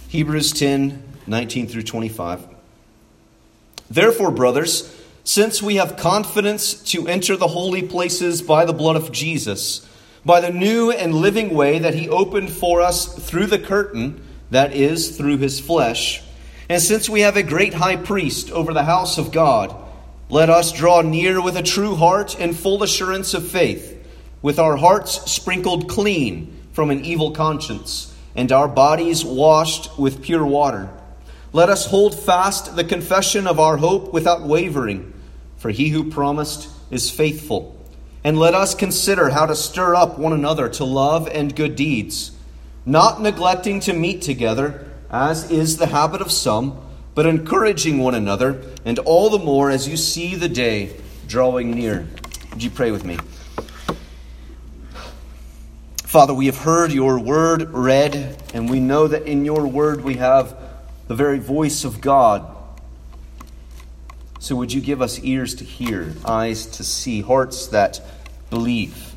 Hebrews 10, 19 through 25. Therefore, brothers, since we have confidence to enter the holy places by the blood of Jesus, by the new and living way that he opened for us through the curtain, that is, through his flesh, and since we have a great high priest over the house of God, let us draw near with a true heart and full assurance of faith, with our hearts sprinkled clean from an evil conscience, and our bodies washed with pure water. Let us hold fast the confession of our hope without wavering, for he who promised is faithful. And let us consider how to stir up one another to love and good deeds, not neglecting to meet together, as is the habit of some, but encouraging one another, and all the more as you see the day drawing near. Would you pray with me? Father, we have heard your word read, and we know that in your word we have the very voice of God. So would you give us ears to hear, eyes to see, hearts that believe.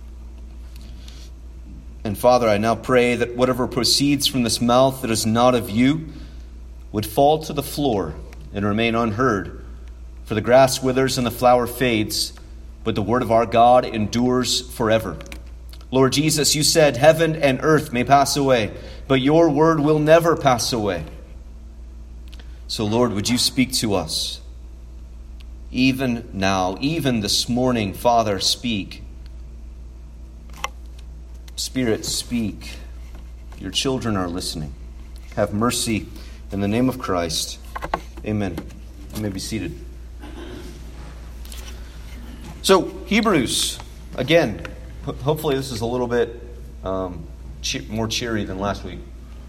And Father, I now pray that whatever proceeds from this mouth that is not of you would fall to the floor and remain unheard. For the grass withers and the flower fades, but the word of our God endures forever. Lord Jesus, you said heaven and earth may pass away, but your word will never pass away. So Lord, would you speak to us? Even now, even this morning, Father, speak. Spirit, speak. Your children are listening. Have mercy in the name of Christ. Amen. You may be seated. So, Hebrews, again, hopefully this is a little bit more cheery than last week.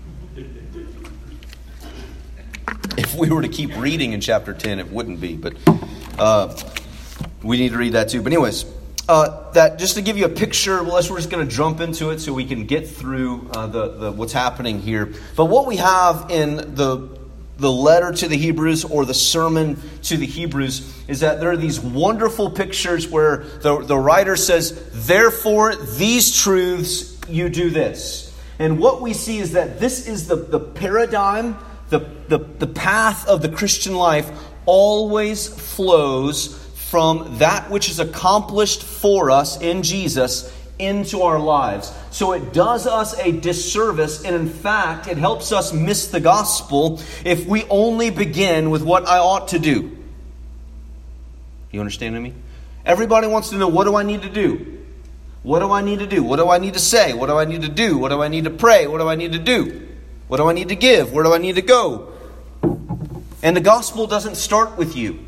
If we were to keep reading in chapter 10, it wouldn't be, but we need to read that too. But anyways, that just to give you a picture, we're just going to jump into it so we can get through the what's happening here. But what we have in the letter to the Hebrews, or the sermon to the Hebrews, is that there are these wonderful pictures where the writer says, therefore, these truths, you do this. And what we see is that this is the paradigm, the path of the Christian life always flows from that which is accomplished for us in Jesus into our lives. So it does us a disservice, and in fact, it helps us miss the gospel if we only begin with what I ought to do. You understand me? Everybody wants to know, what do I need to do? What do I need to do? What do I need to say? What do I need to do? What do I need to pray? What do I need to do? What do I need to give? Where do I need to go? And the gospel doesn't start with you.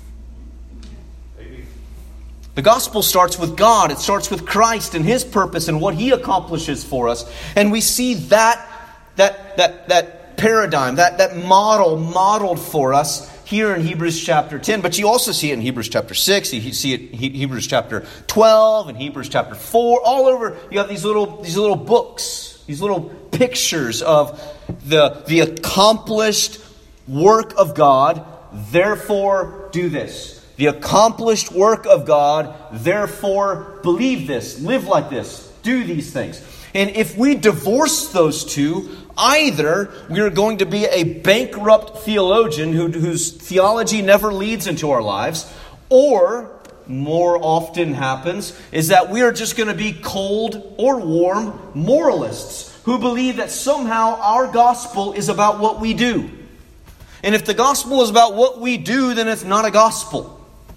The gospel starts with God. It starts with Christ and his purpose and what he accomplishes for us. And we see that paradigm, that model modeled for us here in Hebrews chapter 10. But you also see it in Hebrews chapter 6. You see it in Hebrews chapter 12 and Hebrews chapter 4. All over, you have these little books, these little pictures of the accomplished work of God. Therefore, do this. The accomplished work of God, therefore believe this, live like this, do these things. And if we divorce those two, either we are going to be a bankrupt theologian whose theology never leads into our lives, or, more often happens, is that we are just going to be cold or warm moralists who believe that somehow our gospel is about what we do. And if the gospel is about what we do, then it's not a gospel.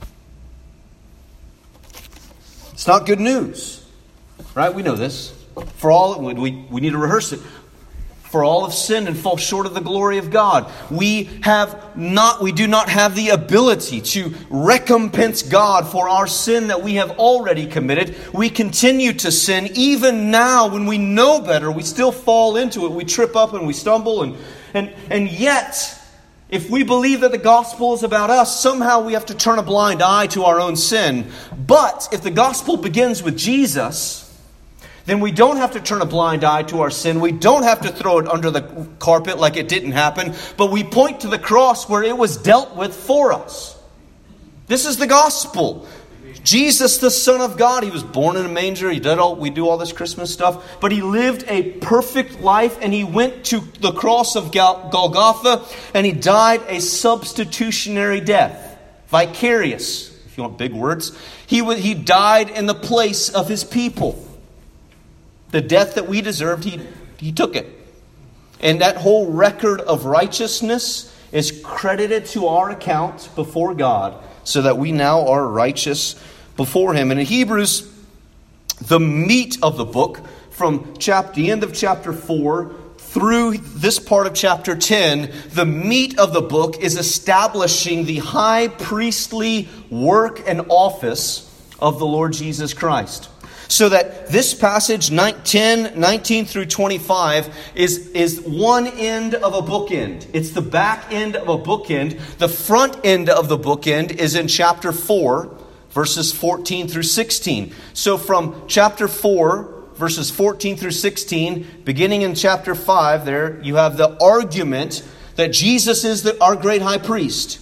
It's not good news, right? We know this. For all we need to rehearse it. For all have sinned and fall short of the glory of God. We do not have the ability to recompense God for our sin that we have already committed. We continue to sin even now when we know better. We still fall into it. We trip up and we stumble, and yet, if we believe that the gospel is about us, somehow we have to turn a blind eye to our own sin. But if the gospel begins with Jesus, then we don't have to turn a blind eye to our sin. We don't have to throw it under the carpet like it didn't happen. But we point to the cross where it was dealt with for us. This is the gospel. Jesus, the Son of God, he was born in a manger. We do all this Christmas stuff. But he lived a perfect life, and he went to the cross of Golgotha, and he died a substitutionary death. Vicarious, if you want big words. He died in the place of his people. The death that we deserved, he took it. And that whole record of righteousness is credited to our account before God, so that we now are righteous before him. And in Hebrews, the meat of the book, from the end of chapter 4 through this part of chapter 10, the meat of the book is establishing the high priestly work and office of the Lord Jesus Christ. So that this passage, 19 through 25, is one end of a bookend. It's the back end of a bookend. The front end of the bookend is in chapter 4, verses 14 through 16. So from chapter 4, verses 14 through 16, beginning in chapter 5, there you have the argument that Jesus is our great high priest.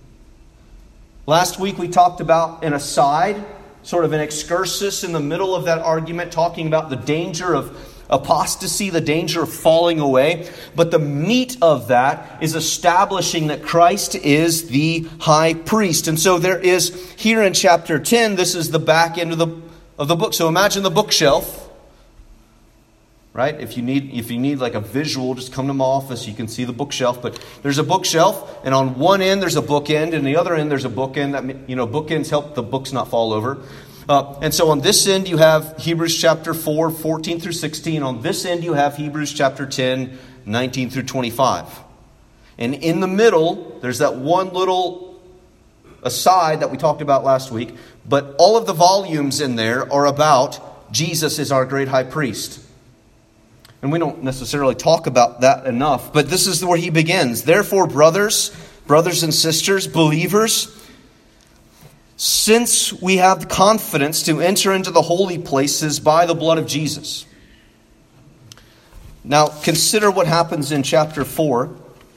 Last week we talked about an aside, sort of an excursus in the middle of that argument, talking about the danger of apostasy, the danger of falling away. But the meat of that is establishing that Christ is the high priest. And so there is, here in chapter 10, this is the back end of the book. So imagine the bookshelf. Right? If you need like a visual, just come to my office. You can see the bookshelf. But there's a bookshelf, and on one end there's a bookend, and the other end there's a bookend. That, bookends help the books not fall over. And so on this end you have Hebrews chapter 4, 14 through 16. On this end you have Hebrews chapter 10, 19 through 25. And in the middle there's that one little aside that we talked about last week. But all of the volumes in there are about Jesus is our great high priest. And we don't necessarily talk about that enough, but this is where he begins. Therefore, brothers and sisters, believers, since we have the confidence to enter into the holy places by the blood of Jesus. Now, consider what happens in chapter 4.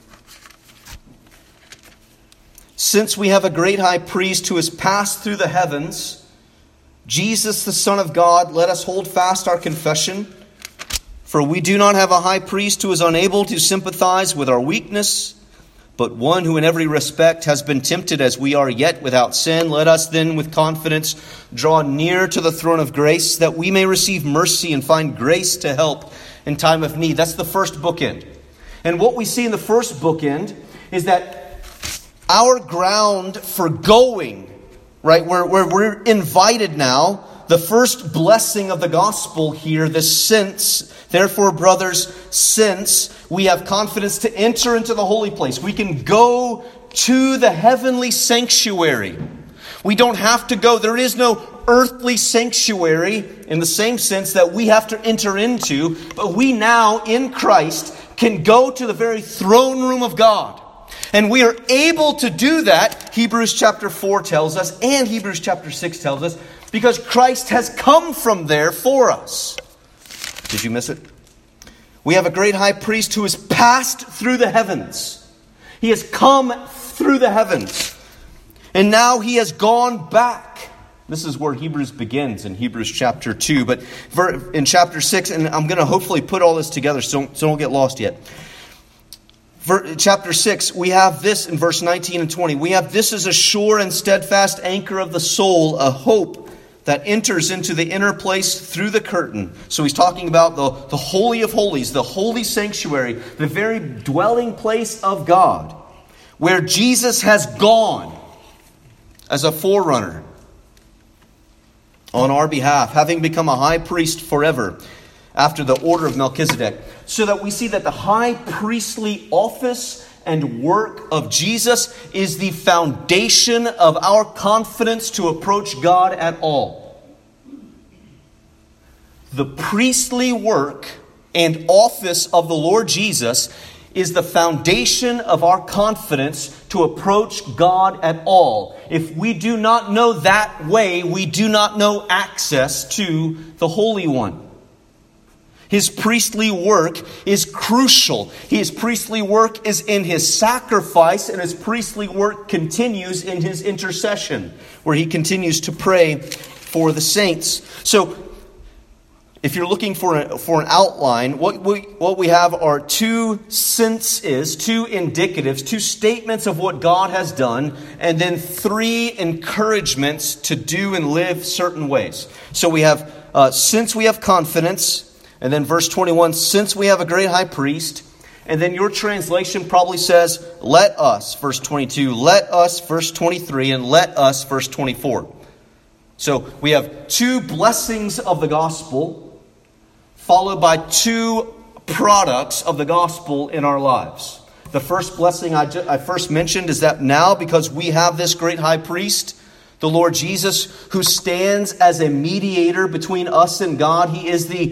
Since we have a great high priest who has passed through the heavens, Jesus, the Son of God, let us hold fast our confession. For we do not have a high priest who is unable to sympathize with our weakness, but one who in every respect has been tempted as we are, yet without sin. Let us then with confidence draw near to the throne of grace, that we may receive mercy and find grace to help in time of need. That's the first bookend. And what we see in the first bookend is that our ground for going, right, where we're invited now, the first blessing of the gospel here, this since, therefore, brothers, since we have confidence to enter into the holy place, we can go to the heavenly sanctuary. We don't have to go. There is no earthly sanctuary in the same sense that we have to enter into, but we now in Christ can go to the very throne room of God. And we are able to do that, Hebrews chapter 4 tells us, and Hebrews chapter 6 tells us, because Christ has come from there for us. Did you miss it? We have a great high priest who has passed through the heavens. He has come through the heavens. And now he has gone back. This is where Hebrews begins in Hebrews chapter 2. But in chapter 6, and I'm going to hopefully put all this together so don't get lost yet. Chapter 6, we have this in verse 19 and 20. We have this as a sure and steadfast anchor of the soul, a hope that enters into the inner place through the curtain. So he's talking about the Holy of Holies, the holy sanctuary, the very dwelling place of God, where Jesus has gone as a forerunner on our behalf, having become a high priest forever after the order of Melchizedek. So that we see that the high priestly office and work of Jesus is the foundation of our confidence to approach God at all. The priestly work and office of the Lord Jesus is the foundation of our confidence to approach God at all. If we do not know that way, we do not know access to the Holy One. His priestly work is crucial. His priestly work is in His sacrifice, and His priestly work continues in His intercession, where He continues to pray for the saints. So, if you're looking for an outline, what we have are two senses, two indicatives, two statements of what God has done, and then three encouragements to do and live certain ways. So we have, since we have confidence, and then verse 21, since we have a great high priest, and then your translation probably says, let us, verse 22, let us, verse 23, and let us, verse 24. So we have two blessings of the gospel, followed by two products of the gospel in our lives. The first blessing I first mentioned is that now, because we have this great high priest, the Lord Jesus, who stands as a mediator between us and God, He is the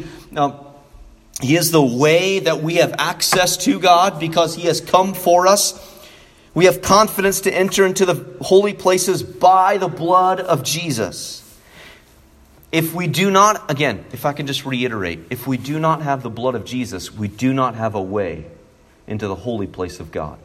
way that we have access to God because He has come for us. We have confidence to enter into the holy places by the blood of Jesus. If we do not, again, if I can just reiterate, if we do not have the blood of Jesus, we do not have a way into the holy place of God.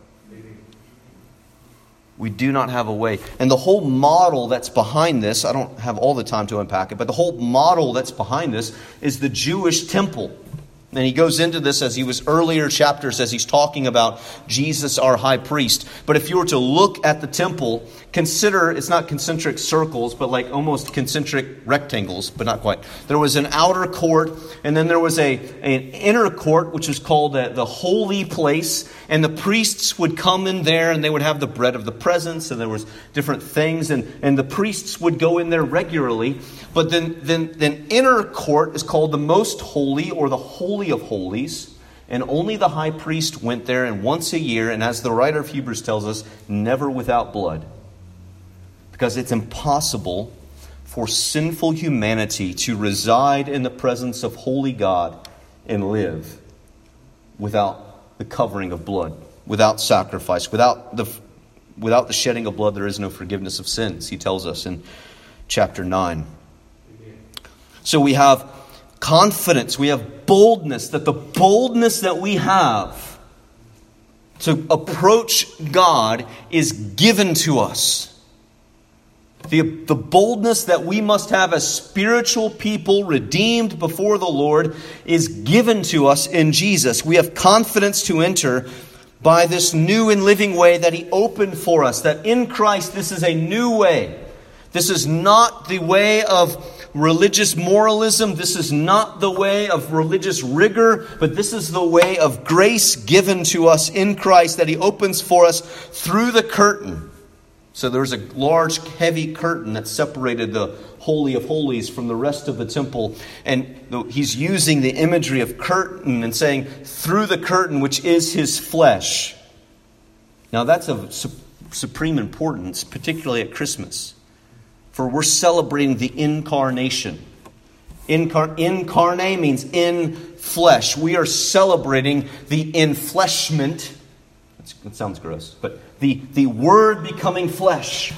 We do not have a way. And the whole model that's behind this, I don't have all the time to unpack it, but the whole model that's behind this is the Jewish temple. And he goes into this as he was earlier chapters as he's talking about Jesus, our high priest. But if you were to look at the temple, consider it's not concentric circles, but like almost concentric rectangles, but not quite. There was an outer court, and then there was an inner court, which was called the holy place. And the priests would come in there, and they would have the bread of the presence, and there was different things, and the priests would go in there regularly. But then inner court is called the most holy, or the holy of holies, and only the high priest went there, and once a year, and as the writer of Hebrews tells us, never without blood. Because it's impossible for sinful humanity to reside in the presence of holy God and live without the covering of blood, without sacrifice, without the shedding of blood, there is no forgiveness of sins, he tells us in chapter 9. So we have confidence, we have boldness, that the boldness that we have to approach God is given to us. The boldness that we must have as spiritual people redeemed before the Lord is given to us in Jesus. We have confidence to enter by this new and living way that He opened for us. That in Christ this is a new way. This is not the way of religious moralism. This is not the way of religious rigor. But this is the way of grace given to us in Christ that He opens for us through the curtain. So there's a large, heavy curtain that separated the Holy of Holies from the rest of the temple. And he's using the imagery of curtain and saying, through the curtain, which is His flesh. Now that's of supreme importance, particularly at Christmas. For we're celebrating the incarnation. Incarnate means in flesh. We are celebrating the enfleshment. That sounds gross, but the Word becoming flesh.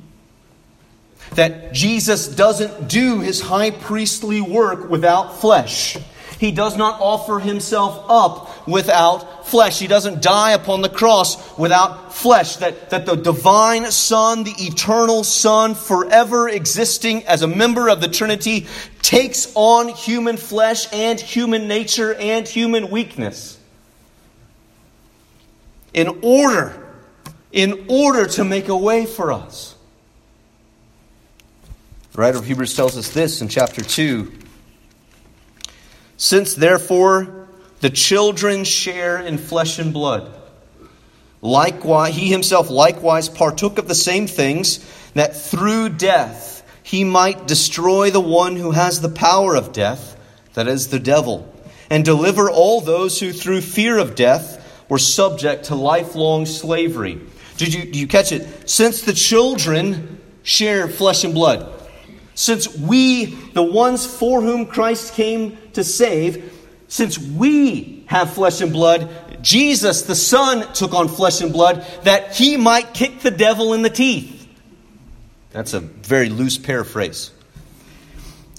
That Jesus doesn't do His high priestly work without flesh. He does not offer Himself up without flesh. He doesn't die upon the cross without flesh. That the divine Son, the eternal Son, forever existing as a member of the Trinity, takes on human flesh and human nature and human weakness. In order to make a way for us. The writer of Hebrews tells us this in chapter 2. Since therefore the children share in flesh and blood, likewise He Himself likewise partook of the same things, that through death He might destroy the one who has the power of death, that is the devil, and deliver all those who through fear of death were subject to lifelong slavery. Do you catch it? Since the children share flesh and blood, since we, the ones for whom Christ came to save, since we have flesh and blood, Jesus, the Son, took on flesh and blood that He might kick the devil in the teeth. That's a very loose paraphrase.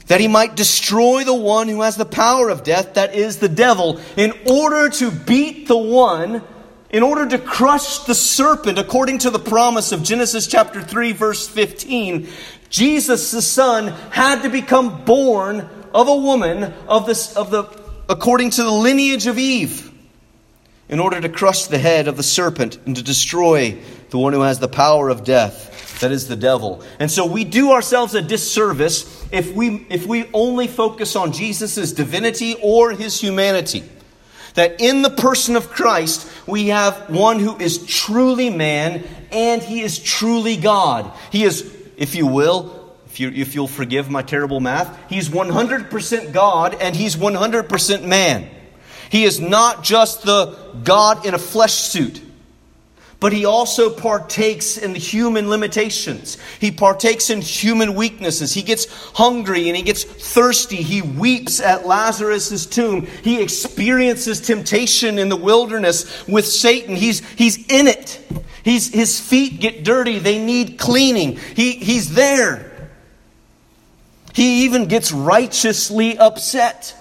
that he might destroy the one who has the power of death, that is the devil, in order to beat the one, in order to crush the serpent, according to the promise of Genesis chapter 3, verse 15. Jesus, the Son, had to become born of a woman according to the lineage of Eve, in order to crush the head of the serpent and to destroy the one who has the power of death, that is the devil. And so we do ourselves a disservice if we only focus on Jesus' divinity or his humanity. That in the person of Christ, we have one who is truly man and he is truly God. He is, if you will, if you'll forgive my terrible math, he's 100% God and he's 100% man. He is not just the God in a flesh suit, but he also partakes in the human limitations. He partakes in human weaknesses. He gets hungry and he gets thirsty. He weeps at Lazarus' tomb. He experiences temptation in the wilderness with Satan. He's in it. His feet get dirty. They need cleaning. He's there. He even gets righteously upset.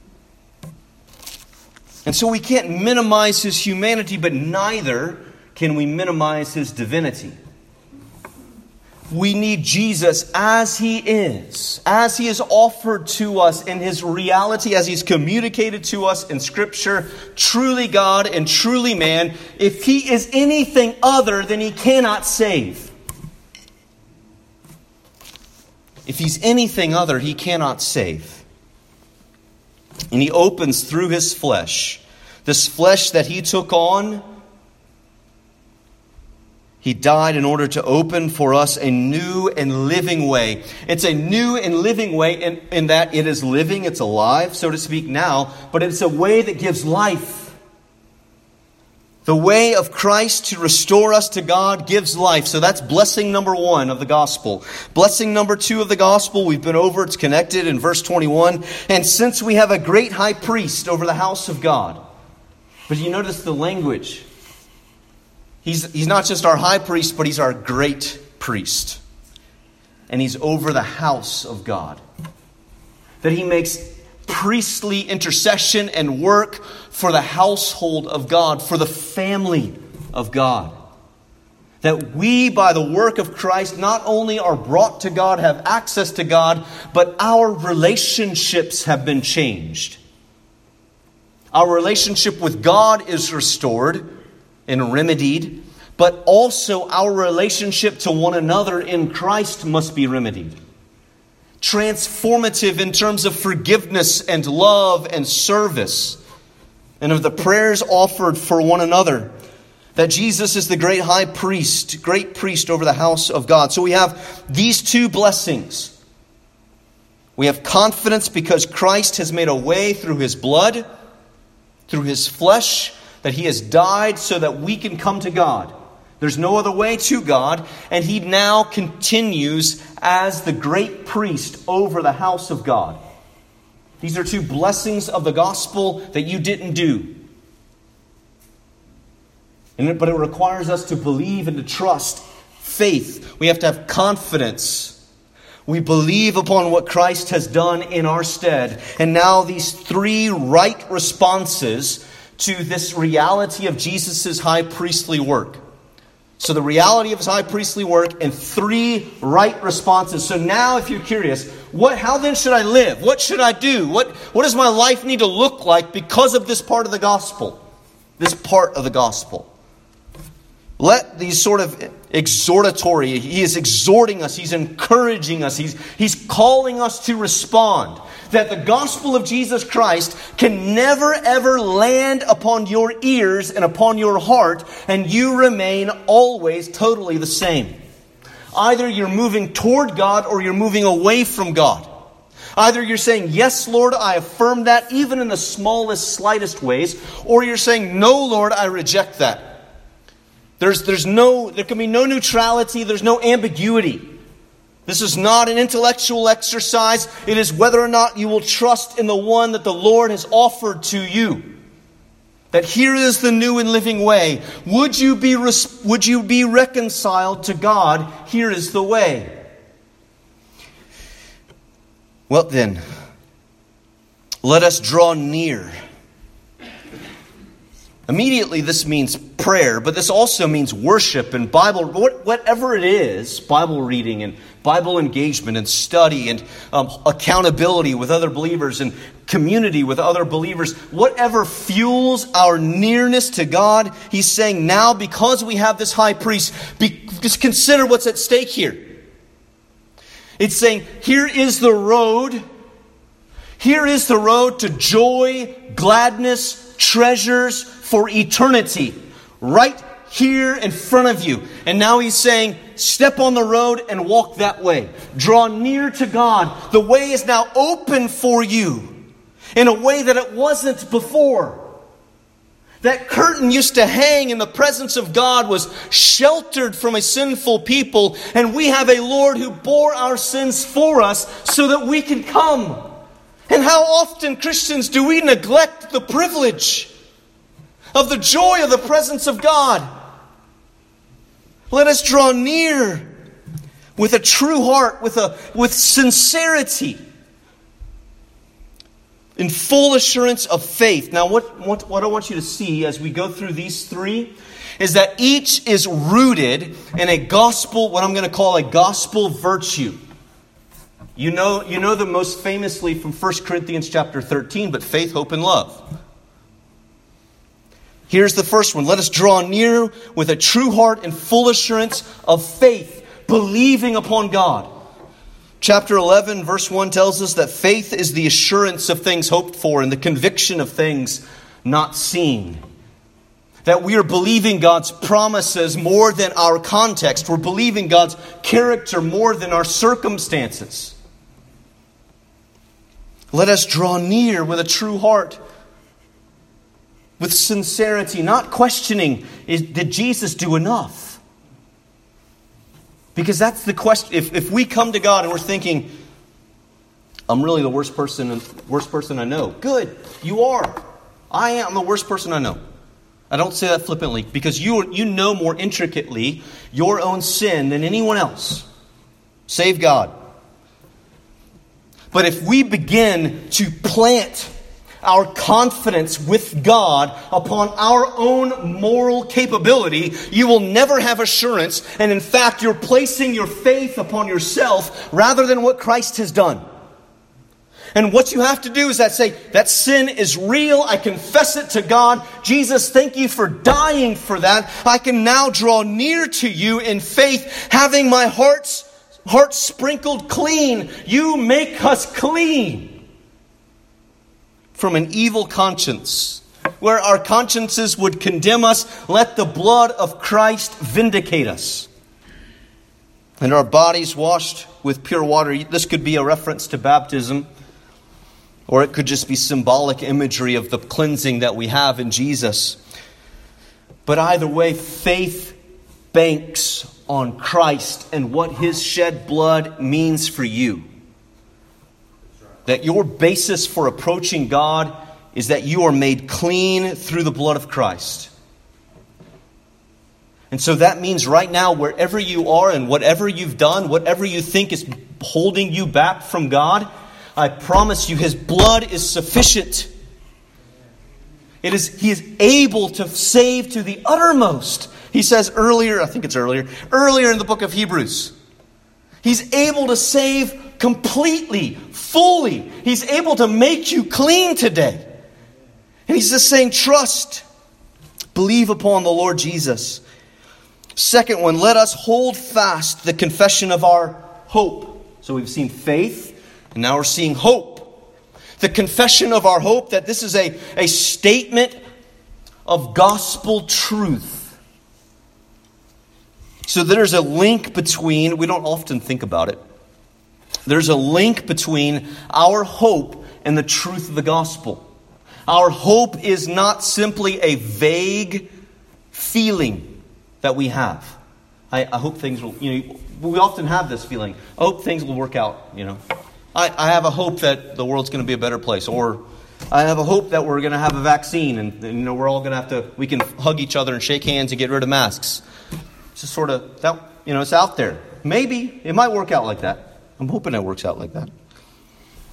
And so we can't minimize his humanity, but neither can we minimize his divinity. We need Jesus as he is offered to us in his reality, as he's communicated to us in Scripture, truly God and truly man. If he is anything other, then he cannot save. If he's anything other, he cannot save. And he opens through his flesh. This flesh that he took on, he died in order to open for us a new and living way. It's a new and living way in that it is living, it's alive, so to speak now, but it's a way that gives life. The way of Christ to restore us to God gives life. So that's blessing number 1 of the gospel. Blessing number 2 of the gospel, we've been over, it's connected in verse 21. And since we have a great high priest over the house of God. But you notice the language. He's not just our high priest, but he's our great priest. And he's over the house of God. That he makes priestly intercession and work for the household of God, for the family of God. That we, by the work of Christ, not only are brought to God, have access to God, but our relationships have been changed. Our relationship with God is restored and remedied, but also our relationship to one another in Christ must be remedied. Transformative in terms of forgiveness and love and service, and of the prayers offered for one another. That Jesus is the great high priest, great priest over the house of God. So we have these two blessings. We have confidence because Christ has made a way through his blood, through his flesh, that he has died so that we can come to God. There's no other way to God, and he now continues as the great priest over the house of God. These are two blessings of the gospel that you didn't do. But it requires us to believe and to trust. Faith. We have to have confidence. We believe upon what Christ has done in our stead. And now these 3 right responses to this reality of Jesus' high priestly work. So the reality of his high priestly work and 3 right responses. So now if you're curious, how then should I live? What should I do? What does my life need to look like because of this part of the gospel? This part of the gospel. Let these sort of exhortatory, he is exhorting us, he's encouraging us, he's calling us to respond. That the gospel of Jesus Christ can never ever land upon your ears and upon your heart, and you remain always totally the same. Either you're moving toward God or you're moving away from God. Either you're saying, yes, Lord, I affirm that, even in the smallest, slightest ways, or you're saying, no, Lord, I reject that. There can be no neutrality, there's no ambiguity. This is not an intellectual exercise. It is whether or not you will trust in the one that the Lord has offered to you. That here is the new and living way. Would you be reconciled to God? Here is the way. Well then, let us draw near. Immediately this means prayer, but this also means worship and Bible, whatever it is, Bible reading and Bible engagement and study and accountability with other believers and community with other believers, whatever fuels our nearness to God, he's saying now because we have this high priest, just consider what's at stake here. It's saying here is the road. Here is the road to joy, gladness, treasures for eternity. Right here in front of you. And now he's saying, step on the road and walk that way. Draw near to God. The way is now open for you in a way that it wasn't before. That curtain used to hang in the presence of God, was sheltered from a sinful people. And we have a Lord who bore our sins for us so that we can come. And how often, Christians, do we neglect the privilege of the joy of the presence of God? Let us draw near with a true heart, with sincerity, in full assurance of faith. Now, what I want you to see as we go through these three is that each is rooted in a gospel, what I'm going to call a gospel virtue. You know them most famously from 1 Corinthians chapter 13, but faith, hope, and love. Here's the first one. Let us draw near with a true heart and full assurance of faith, believing upon God. Chapter 11, verse 1 tells us that faith is the assurance of things hoped for and the conviction of things not seen. That we are believing God's promises more than our context. We're believing God's character more than our circumstances. Let us draw near with a true heart, with sincerity, not questioning, did Jesus do enough? Because that's the question. If we come to God and we're thinking, I'm really the worst person I know. Good, you are. I am the worst person I know. I don't say that flippantly, because you know more intricately your own sin than anyone else, save God. But if we begin to plant our confidence with God upon our own moral capability, you will never have assurance. And in fact, you're placing your faith upon yourself rather than what Christ has done. And what you have to do is say, that sin is real. I confess it to God. Jesus, thank you for dying for that. I can now draw near to you in faith, having my heart sprinkled clean. You make us clean from an evil conscience. Where our consciences would condemn us, let the blood of Christ vindicate us. And our bodies washed with pure water. This could be a reference to baptism. Or it could just be symbolic imagery of the cleansing that we have in Jesus. But either way, faith banks on Christ and what His shed blood means for you. That your basis for approaching God is that you are made clean through the blood of Christ. And so that means right now, wherever you are and whatever you've done, whatever you think is holding you back from God, I promise you, His blood is sufficient. He is able to save to the uttermost. He says earlier in the book of Hebrews, He's able to save completely, fully. He's able to make you clean today. And He's just saying, trust, believe upon the Lord Jesus. Second one, let us hold fast the confession of our hope. So we've seen faith. And now we're seeing hope. The confession of our hope, that this is a statement of gospel truth. So there's a link between, we don't often think about it, there's a link between our hope and the truth of the gospel. Our hope is not simply a vague feeling that we have. I hope things will, we often have this feeling. I hope things will work out, I have a hope that the world's going to be a better place. Or I have a hope that we're going to have a vaccine and we're all going to we can hug each other and shake hands and get rid of masks. It's just sort of, it's out there. Maybe it might work out like that. I'm hoping it works out like that.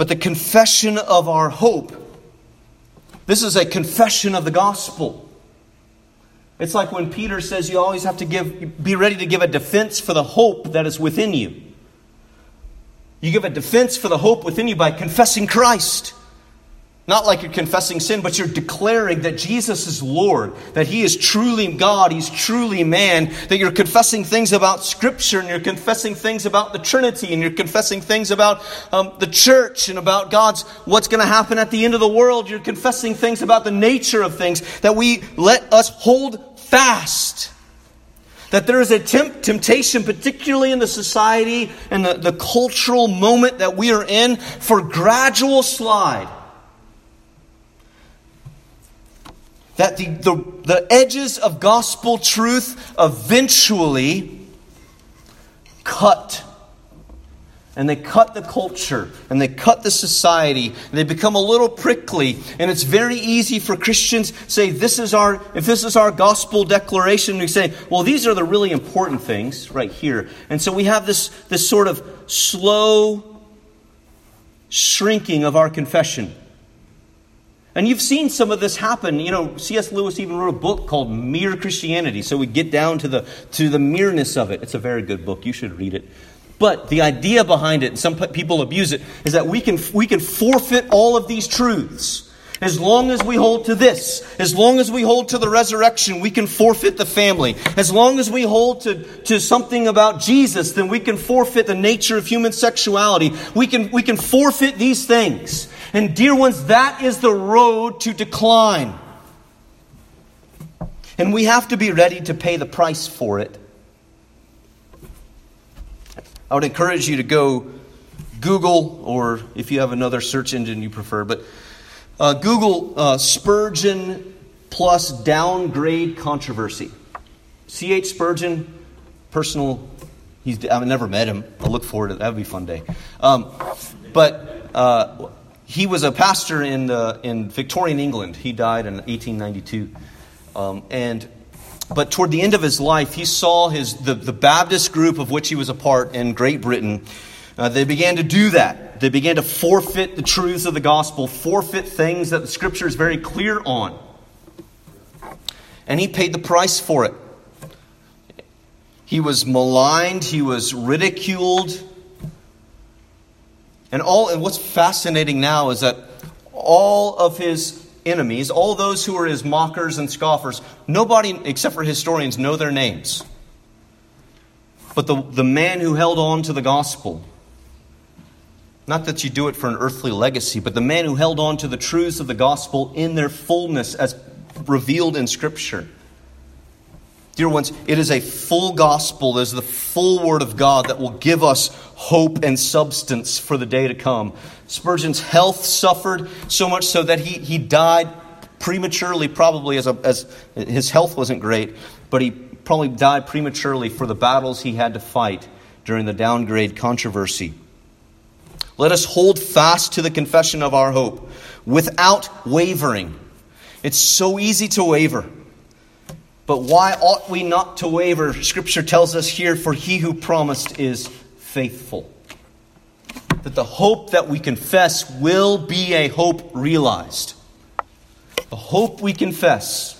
But the confession of our hope, this is a confession of the gospel. It's like when Peter says you always have to be ready to give a defense for the hope that is within you. You give a defense for the hope within you by confessing Christ. Not like you're confessing sin, but you're declaring that Jesus is Lord, that He is truly God, He's truly man, that you're confessing things about Scripture, and you're confessing things about the Trinity, and you're confessing things about the church, and about what's going to happen at the end of the world. You're confessing things about the nature of things, that we let us hold fast. That there is a temptation, particularly in the society and the cultural moment that we are in, for gradual slide. That the edges of gospel truth eventually cut. And they cut the culture. And they cut the society. And they become a little prickly. And it's very easy for Christians to say, if this is our gospel declaration, we say, well, these are the really important things right here. And so we have this sort of slow shrinking of our confession. And you've seen some of this happen. C.S. Lewis even wrote a book called Mere Christianity. So we get down to the mereness of it. It's a very good book. You should read it. But the idea behind it, and some people abuse it, is that we can forfeit all of these truths. As long as we hold to this, as long as we hold to the resurrection, we can forfeit the family. As long as we hold to something about Jesus, then we can forfeit the nature of human sexuality. We can forfeit these things. And dear ones, that is the road to decline. And we have to be ready to pay the price for it. I would encourage you to go Google, or if you have another search engine you prefer, but Google Spurgeon plus downgrade controversy. C.H. Spurgeon, I've never met him. I'll look forward to that. That would be a fun day. But he was a pastor in Victorian England. He died in 1892. But toward the end of his life, he saw the Baptist group of which he was a part in Great Britain. They began to do that. They began to forfeit the truths of the gospel, forfeit things that the Scripture is very clear on. And he paid the price for it. He was maligned. He was ridiculed. And what's fascinating now is that all of his enemies, all those who are his mockers and scoffers, nobody except for historians know their names. But the man who held on to the gospel, not that you do it for an earthly legacy, but the man who held on to the truths of the gospel in their fullness as revealed in Scripture. Dear ones, it is a full gospel. It is the full Word of God that will give us hope and substance for the day to come. Spurgeon's health suffered so much so that he died prematurely, probably as his health wasn't great, but he probably died prematurely for the battles he had to fight during the downgrade controversy. Let us hold fast to the confession of our hope without wavering. It's so easy to waver. But why ought we not to waver? Scripture tells us here, for He who promised is faithful. That the hope that we confess will be a hope realized. The hope we confess.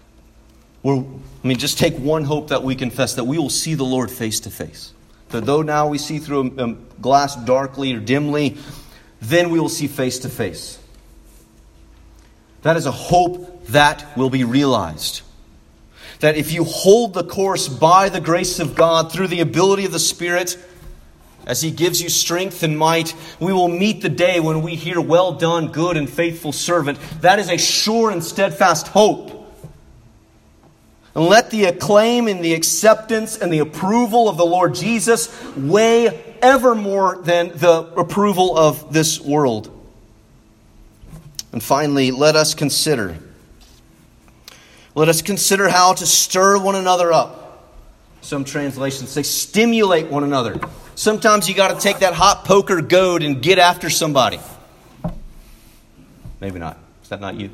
Just take one hope that we confess, that we will see the Lord face to face. That though now we see through a glass darkly or dimly, then we will see face to face. That is a hope that will be realized. That if you hold the course by the grace of God, through the ability of the Spirit, as He gives you strength and might, we will meet the day when we hear, "Well done, good and faithful servant." That is a sure and steadfast hope. And let the acclaim and the acceptance and the approval of the Lord Jesus weigh ever more than the approval of this world. And finally, let us consider how to stir one another up. Some translations say stimulate one another. Sometimes you got to take that hot poker goad and get after somebody. Maybe not. Is that not you?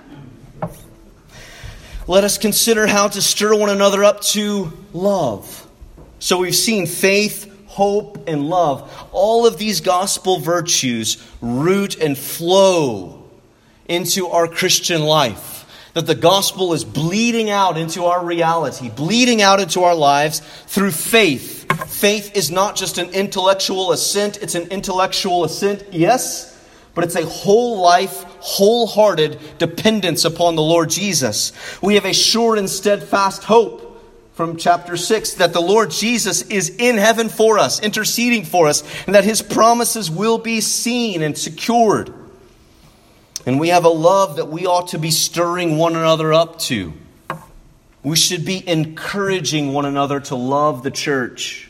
Let us consider how to stir one another up to love. So we've seen faith, hope, and love. All of these gospel virtues root and flow into our Christian life. That the gospel is bleeding out into our reality, bleeding out into our lives through faith. Faith is not just an intellectual assent. It's an intellectual assent, yes, but it's a whole life, wholehearted dependence upon the Lord Jesus. We have a sure and steadfast hope from chapter 6 that the Lord Jesus is in heaven for us, interceding for us, and that His promises will be seen and secured. And we have a love that we ought to be stirring one another up to. We should be encouraging one another to love the church,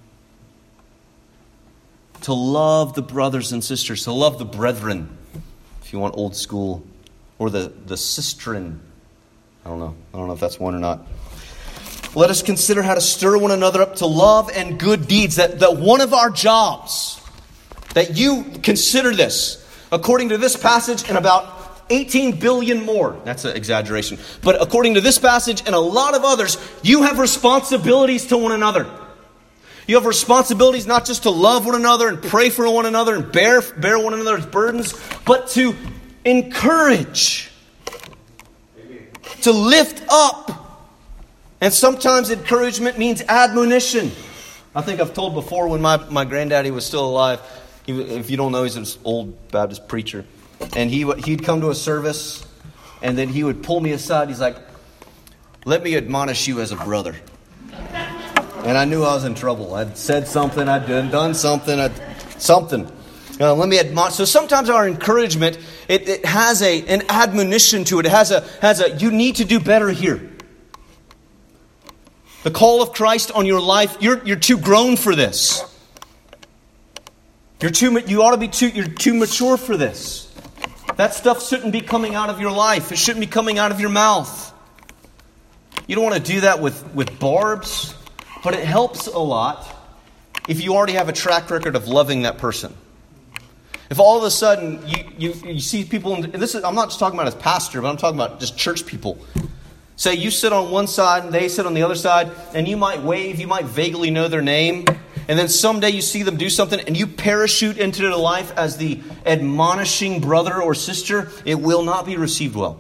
to love the brothers and sisters, to love the brethren, if you want old school, or the sistren. I don't know if that's one or not. Let us consider how to stir one another up to love and good deeds. That one of our jobs, that you consider this, according to this passage and about 18 billion more. That's an exaggeration. But according to this passage and a lot of others, you have responsibilities to one another. You have responsibilities not just to love one another and pray for one another and bear one another's burdens, but to encourage, to lift up. And sometimes encouragement means admonition. I think I've told before when my granddaddy was still alive. If you don't know, he's an old Baptist preacher. And he'd come to a service, and then he would pull me aside. He's like, "Let me admonish you as a brother." And I knew I was in trouble. I'd said something, I'd done something, something. Let me admonish. So sometimes our encouragement, it has an admonition to it. It has a you need to do better here. The call of Christ on your life, you're too grown for this. You're too mature for this. That stuff shouldn't be coming out of your life. It shouldn't be coming out of your mouth. You don't want to do that with barbs, but it helps a lot if you already have a track record of loving that person. If all of a sudden you see people, and I'm not just talking about as pastor, but I'm talking about just church people. Say you sit on one side and they sit on the other side, and you might wave, you might vaguely know their name, and then someday you see them do something and you parachute into their life as the admonishing brother or sister, it will not be received well.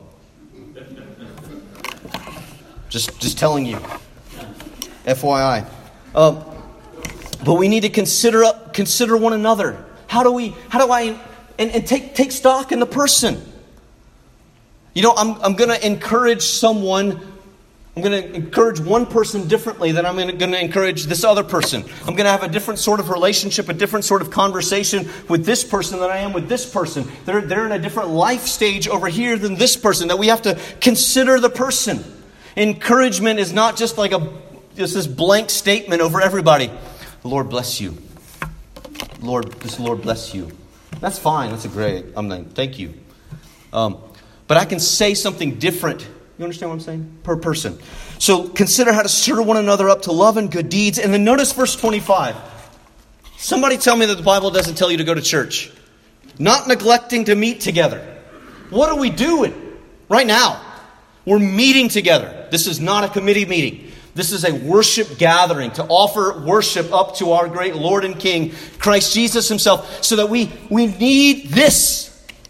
Just telling you. FYI. But we need to consider one another. How do I take stock in the person? You know, I'm going to encourage someone. I'm going to encourage one person differently than I'm going to encourage this other person. I'm going to have a different sort of relationship, a different sort of conversation with this person than I am with this person. They're in a different life stage over here than this person, that we have to consider the person. Encouragement is not just like this blank statement over everybody. The Lord bless you. Lord bless you. That's fine. That's a great. Thank you. But I can say something different. You understand what I'm saying? Per person. So consider how to stir one another up to love and good deeds. And then notice verse 25. Somebody tell me that the Bible doesn't tell you to go to church. Not neglecting to meet together. What are we doing right now? We're meeting together. This is not a committee meeting. This is a worship gathering to offer worship up to our great Lord and King, Christ Jesus Himself, so that we need this.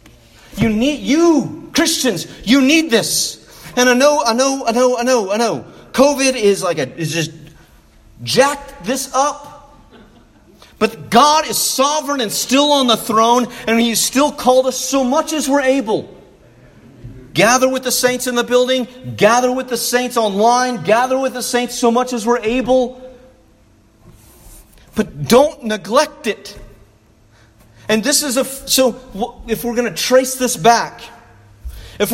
You Christians, you need this. And I know. COVID is just jacked this up. But God is sovereign and still on the throne, and He's still called us so much as we're able. Gather with the saints in the building, gather with the saints online, gather with the saints so much as we're able. But don't neglect it. And this is so if we're going to trace this back, if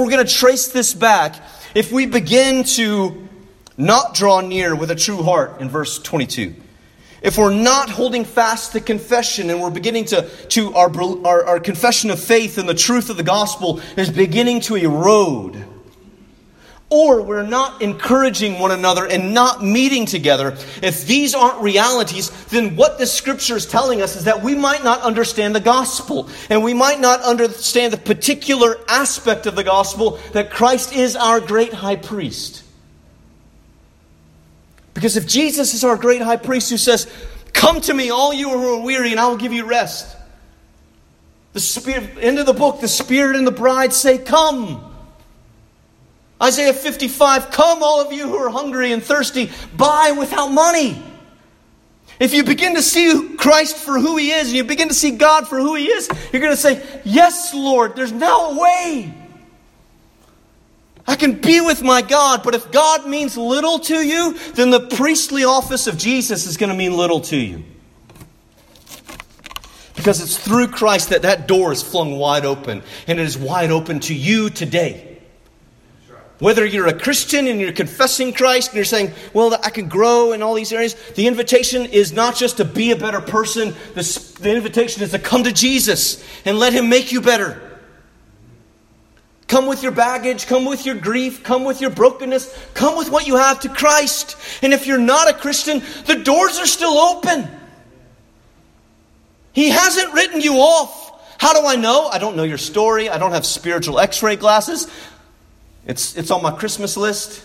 we begin to not draw near with a true heart in verse 22, if we're not holding fast to confession and we're beginning to our confession of faith and the truth of the gospel is beginning to erode, or we're not encouraging one another and not meeting together, if these aren't realities, then what this scripture is telling us is that we might not understand the gospel, and we might not understand the particular aspect of the gospel that Christ is our great high priest. Because if Jesus is our great high priest who says, Come to me, all you who are weary, and I will give you rest. The Spirit, end of the book, the Spirit and the bride say, come. Isaiah 55, come all of you who are hungry and thirsty, buy without money. If you begin to see Christ for who He is, and you begin to see God for who He is, you're going to say, yes, Lord, there's now a way. I can be with my God, but if God means little to you, then the priestly office of Jesus is going to mean little to you. Because it's through Christ that door is flung wide open, and it is wide open to you today. Whether you're a Christian and you're confessing Christ and you're saying, well, I can grow in all these areas. The invitation is not just to be a better person. The invitation is to come to Jesus and let Him make you better. Come with your baggage. Come with your grief. Come with your brokenness. Come with what you have to Christ. And if you're not a Christian, the doors are still open. He hasn't written you off. How do I know? I don't know your story. I don't have spiritual x-ray glasses. It's on my Christmas list.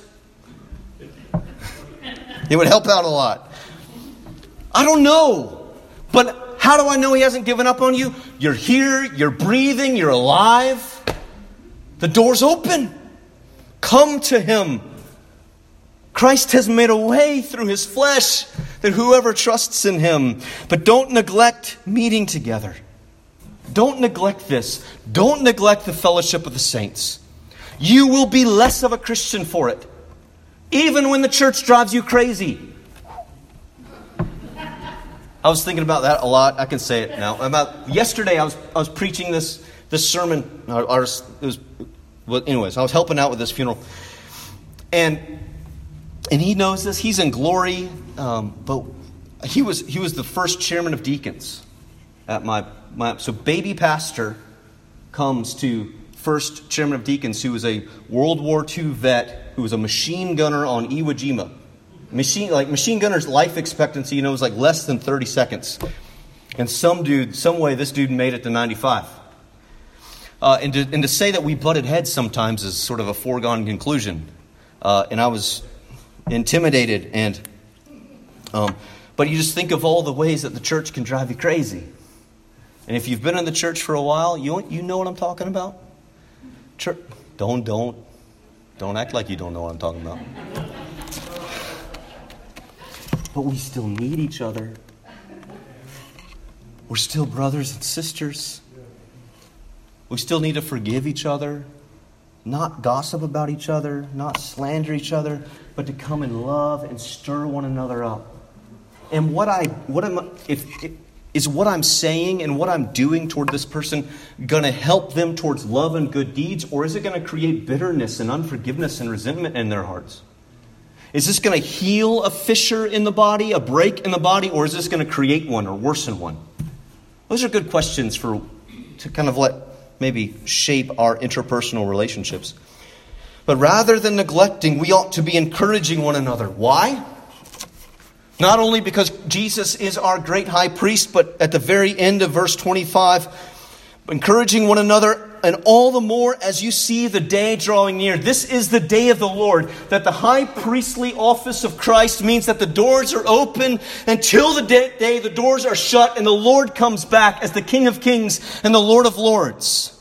It would help out a lot. I don't know. But how do I know He hasn't given up on you? You're here, you're breathing, you're alive. The door's open. Come to Him. Christ has made a way through His flesh that whoever trusts in Him. But don't neglect meeting together. Don't neglect this. Don't neglect the fellowship of the saints. You will be less of a Christian for it. Even when the church drives you crazy. I was thinking about that a lot. I can say it now. Yesterday I was preaching this sermon. I was helping out with this funeral. And he knows this. He's in glory. But he was the first chairman of deacons at my so baby pastor comes to first chairman of deacons, who was a World War II vet, who was a machine gunner on Iwo Jima. Machine gunner's life expectancy, was like less than 30 seconds. And some way this dude made it to 95. And to say that we butted heads sometimes is sort of a foregone conclusion. And I was intimidated. But you just think of all the ways that the church can drive you crazy. And if you've been in the church for a while, you know what I'm talking about. Church, don't act like you don't know what I'm talking about. But we still need each other. We're still brothers and sisters. We still need to forgive each other, not gossip about each other, not slander each other, but to come and love and stir one another up. And is what I'm saying and what I'm doing toward this person going to help them towards love and good deeds? Or is it going to create bitterness and unforgiveness and resentment in their hearts? Is this going to heal a fissure in the body, a break in the body? Or is this going to create one or worsen one? Those are good questions to kind of let maybe shape our interpersonal relationships. But rather than neglecting, we ought to be encouraging one another. Why? Not only because Jesus is our great high priest, but at the very end of verse 25, encouraging one another, and all the more as you see the day drawing near. This is the day of the Lord, that the high priestly office of Christ means that the doors are open until the day the doors are shut and the Lord comes back as the King of Kings and the Lord of Lords.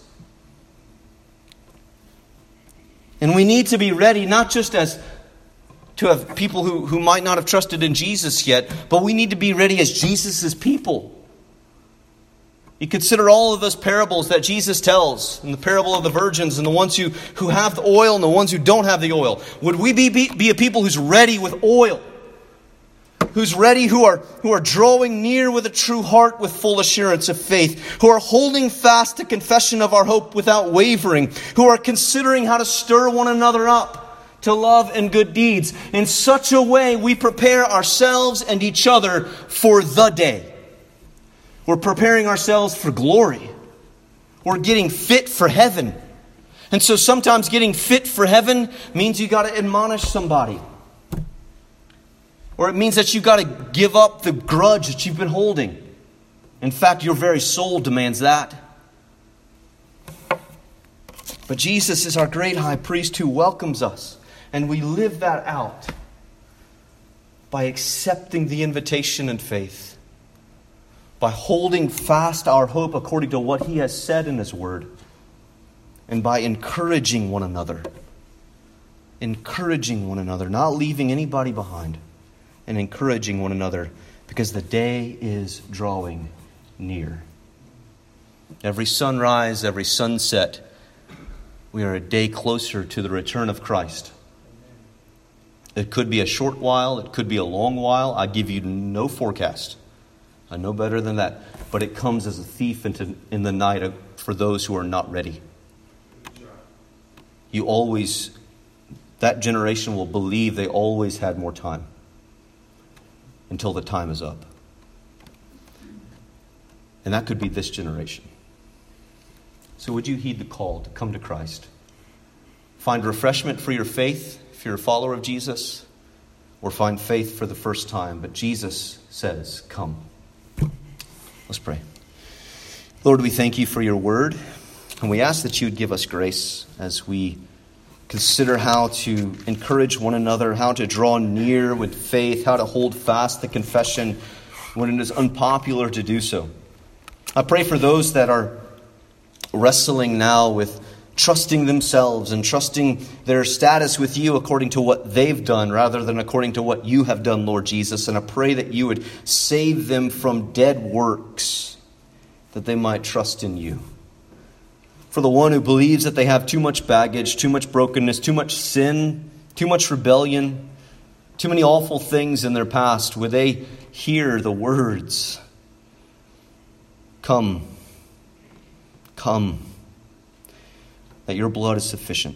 And we need to be ready, not just to have people who might not have trusted in Jesus yet, but we need to be ready as Jesus' people. You consider all of those parables that Jesus tells, and the parable of the virgins, and the ones who have the oil and the ones who don't have the oil. Would we be a people who's ready with oil? Who's ready, who are drawing near with a true heart with full assurance of faith, who are holding fast to confession of our hope without wavering, who are considering how to stir one another up to love and good deeds. In such a way, we prepare ourselves and each other for the day. We're preparing ourselves for glory. We're getting fit for heaven. And so sometimes getting fit for heaven means you got to admonish somebody. Or it means that you got to give up the grudge that you've been holding. In fact, your very soul demands that. But Jesus is our great high priest who welcomes us. And we live that out by accepting the invitation in faith. by holding fast our hope according to what He has said in His Word, and by encouraging one another. Encouraging one another, not leaving anybody behind, and encouraging one another, because the day is drawing near. Every sunrise, every sunset, we are a day closer to the return of Christ. It could be a short while, it could be a long while. I give you no forecast. I know better than that. But it comes as a thief in the night for those who are not ready. That generation will believe they always had more time until the time is up. And that could be this generation. So would you heed the call to come to Christ? Find refreshment for your faith if you're a follower of Jesus, or find faith for the first time. But Jesus says, come. Let's pray. Lord, we thank you for your word, and we ask that you would give us grace as we consider how to encourage one another, how to draw near with faith, how to hold fast the confession when it is unpopular to do so. I pray for those that are wrestling now with trusting themselves and trusting their status with you according to what they've done rather than according to what you have done, Lord Jesus. And I pray that you would save them from dead works, that they might trust in you. For the one who believes that they have too much baggage, too much brokenness, too much sin, too much rebellion, too many awful things in their past, would they hear the words, come, come, that your blood is sufficient.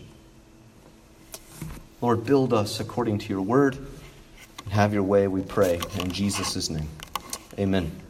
Lord, build us according to your word, and have your way, we pray, in Jesus' name. Amen.